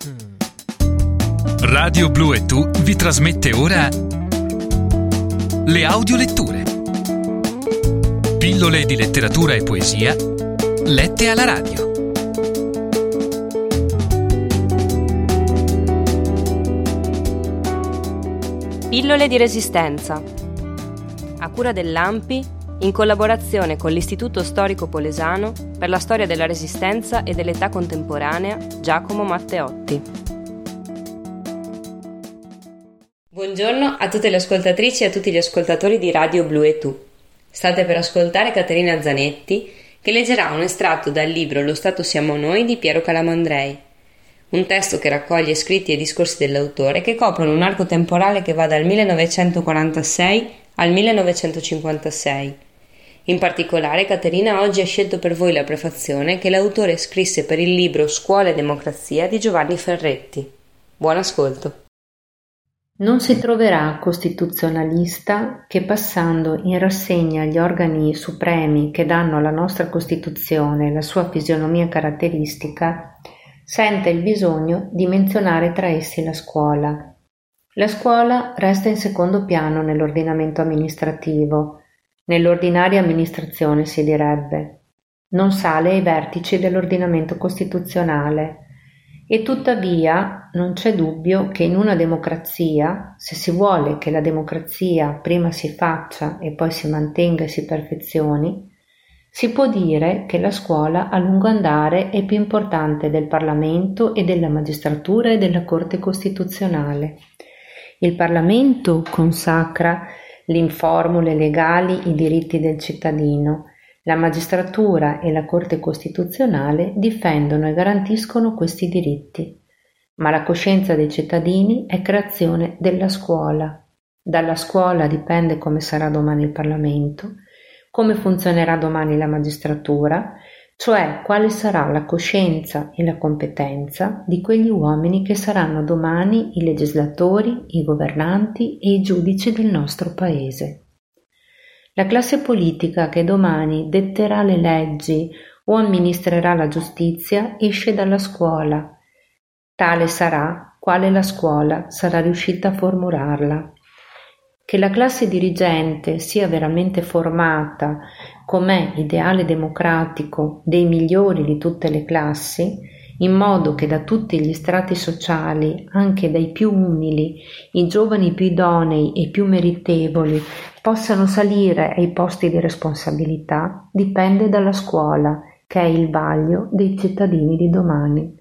Radio Blu e Tu vi trasmette ora le audioletture. Pillole di letteratura e poesia lette alla radio. Pillole di resistenza, a cura dell'ANPI, in collaborazione con l'Istituto Storico Polesano per la storia della Resistenza e dell'età contemporanea Giacomo Matteotti. Buongiorno a tutte le ascoltatrici e a tutti gli ascoltatori di Radio Blu e Tu. State per ascoltare Caterina Zanetti, che leggerà un estratto dal libro Lo Stato siamo noi di Piero Calamandrei. Un testo che raccoglie scritti e discorsi dell'autore che coprono un arco temporale che va dal 1946 al 1956. In particolare, Caterina oggi ha scelto per voi la prefazione che l'autore scrisse per il libro Scuola e Democrazia di Giovanni Ferretti. Buon ascolto. Non si troverà costituzionalista che, passando in rassegna gli organi supremi che danno alla nostra Costituzione la sua fisionomia caratteristica, sente il bisogno di menzionare tra essi la scuola. La scuola resta in secondo piano nell'ordinamento amministrativo, nell'ordinaria amministrazione si direbbe. Non sale ai vertici dell'ordinamento costituzionale e tuttavia non c'è dubbio che in una democrazia, se si vuole che la democrazia prima si faccia e poi si mantenga e si perfezioni, si può dire che la scuola a lungo andare è più importante del Parlamento e della magistratura e della Corte Costituzionale. Il Parlamento consacra in formule legali i diritti del cittadino, la magistratura e la Corte Costituzionale difendono e garantiscono questi diritti. Ma la coscienza dei cittadini è creazione della scuola. Dalla scuola dipende come sarà domani il Parlamento, come funzionerà domani la magistratura, cioè quale sarà la coscienza e la competenza di quegli uomini che saranno domani i legislatori, i governanti e i giudici del nostro Paese. La classe politica che domani detterà le leggi o amministrerà la giustizia esce dalla scuola. Tale sarà quale la scuola sarà riuscita a formularla. Che la classe dirigente sia veramente formata com'è ideale democratico dei migliori di tutte le classi, in modo che da tutti gli strati sociali, anche dai più umili, i giovani più idonei e più meritevoli possano salire ai posti di responsabilità, dipende dalla scuola, che è il vaglio dei cittadini di domani.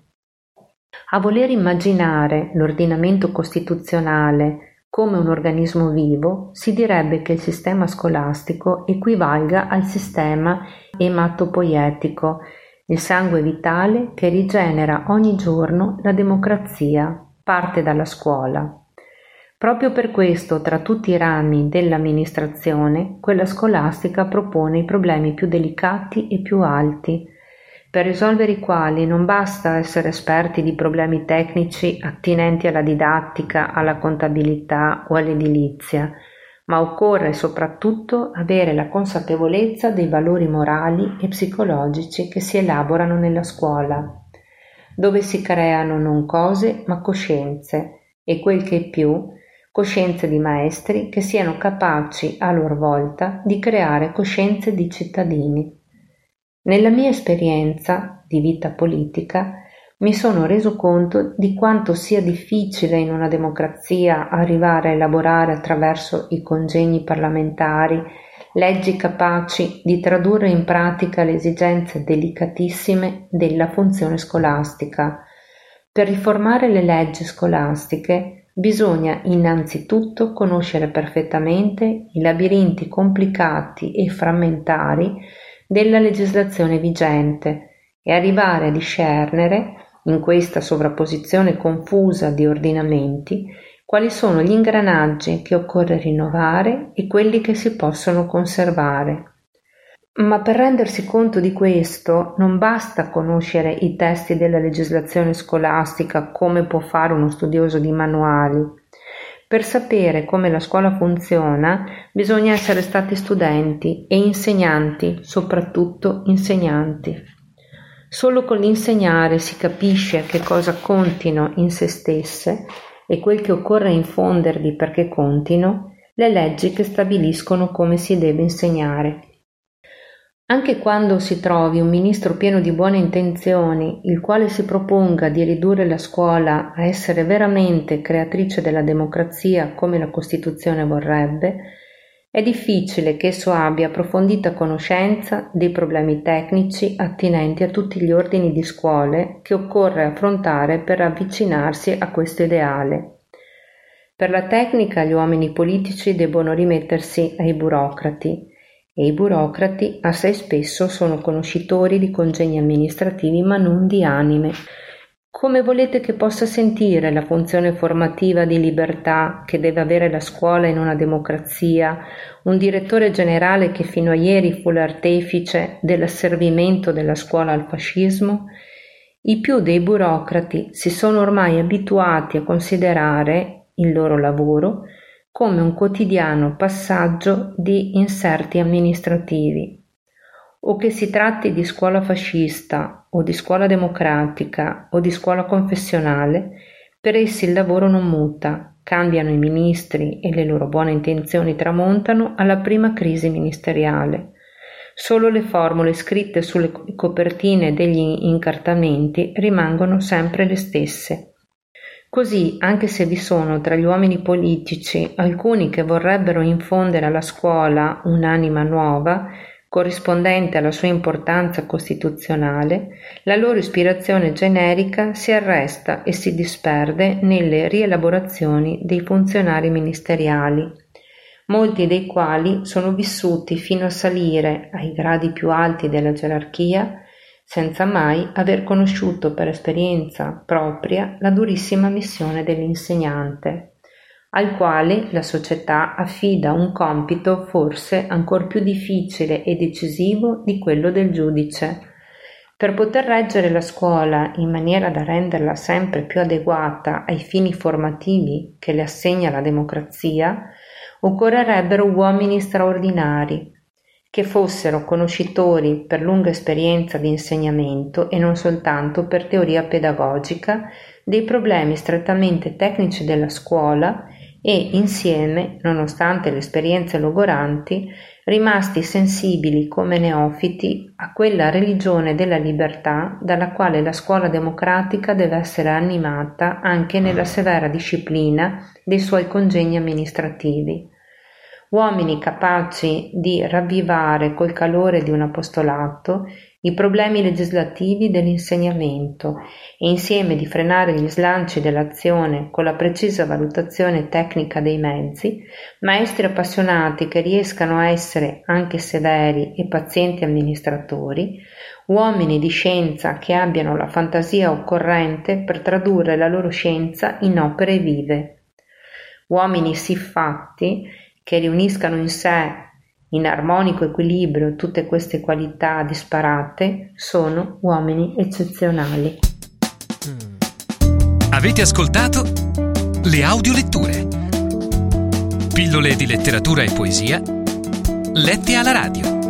A voler immaginare l'ordinamento costituzionale come un organismo vivo, si direbbe che il sistema scolastico equivalga al sistema ematopoietico, il sangue vitale che rigenera ogni giorno la democrazia, parte dalla scuola. Proprio per questo, tra tutti i rami dell'amministrazione, quella scolastica propone i problemi più delicati e più alti, per risolvere i quali non basta essere esperti di problemi tecnici attinenti alla didattica, alla contabilità o all'edilizia, ma occorre soprattutto avere la consapevolezza dei valori morali e psicologici che si elaborano nella scuola, dove si creano non cose ma coscienze e quel che è più, coscienze di maestri che siano capaci a loro volta di creare coscienze di cittadini. Nella mia esperienza di vita politica mi sono reso conto di quanto sia difficile in una democrazia arrivare a elaborare attraverso i congegni parlamentari leggi capaci di tradurre in pratica le esigenze delicatissime della funzione scolastica. Per riformare le leggi scolastiche bisogna innanzitutto conoscere perfettamente i labirinti complicati e frammentari della legislazione vigente e arrivare a discernere, in questa sovrapposizione confusa di ordinamenti, quali sono gli ingranaggi che occorre rinnovare e quelli che si possono conservare. Ma per rendersi conto di questo non basta conoscere i testi della legislazione scolastica come può fare uno studioso di manuali. Per sapere come la scuola funziona bisogna essere stati studenti e insegnanti, soprattutto insegnanti. Solo con l'insegnare si capisce che cosa contino in se stesse e quel che occorre infondervi perché contino le leggi che stabiliscono come si deve insegnare. Anche quando si trovi un ministro pieno di buone intenzioni, il quale si proponga di ridurre la scuola a essere veramente creatrice della democrazia come la Costituzione vorrebbe, è difficile che esso abbia approfondita conoscenza dei problemi tecnici attinenti a tutti gli ordini di scuole che occorre affrontare per avvicinarsi a questo ideale. Per la tecnica gli uomini politici debbono rimettersi ai burocrati, e i burocrati assai spesso sono conoscitori di congegni amministrativi ma non di anime. Come volete che possa sentire la funzione formativa di libertà che deve avere la scuola in una democrazia, un direttore generale che fino a ieri fu l'artefice dell'asservimento della scuola al fascismo? I più dei burocrati si sono ormai abituati a considerare il loro lavoro come un quotidiano passaggio di inserti amministrativi. O che si tratti di scuola fascista o di scuola democratica o di scuola confessionale, per essi il lavoro non muta, cambiano i ministri e le loro buone intenzioni tramontano alla prima crisi ministeriale. Solo le formule scritte sulle copertine degli incartamenti rimangono sempre le stesse. Così, anche se vi sono tra gli uomini politici alcuni che vorrebbero infondere alla scuola un'anima nuova, corrispondente alla sua importanza costituzionale, la loro ispirazione generica si arresta e si disperde nelle rielaborazioni dei funzionari ministeriali, molti dei quali sono vissuti fino a salire ai gradi più alti della gerarchia senza mai aver conosciuto per esperienza propria la durissima missione dell'insegnante, al quale la società affida un compito forse ancor più difficile e decisivo di quello del giudice. Per poter reggere la scuola in maniera da renderla sempre più adeguata ai fini formativi che le assegna la democrazia, occorrerebbero uomini straordinari, che fossero conoscitori per lunga esperienza di insegnamento e non soltanto per teoria pedagogica dei problemi strettamente tecnici della scuola e insieme, nonostante le esperienze logoranti, rimasti sensibili come neofiti a quella religione della libertà dalla quale la scuola democratica deve essere animata anche nella severa disciplina dei suoi congegni amministrativi. Uomini capaci di ravvivare col calore di un apostolato i problemi legislativi dell'insegnamento e insieme di frenare gli slanci dell'azione con la precisa valutazione tecnica dei mezzi, maestri appassionati che riescano a essere anche severi e pazienti amministratori, uomini di scienza che abbiano la fantasia occorrente per tradurre la loro scienza in opere vive. Uomini siffatti che riuniscano in sé, in armonico equilibrio, tutte queste qualità disparate, sono uomini eccezionali. Avete ascoltato le audioletture, pillole di letteratura e poesia lette alla radio.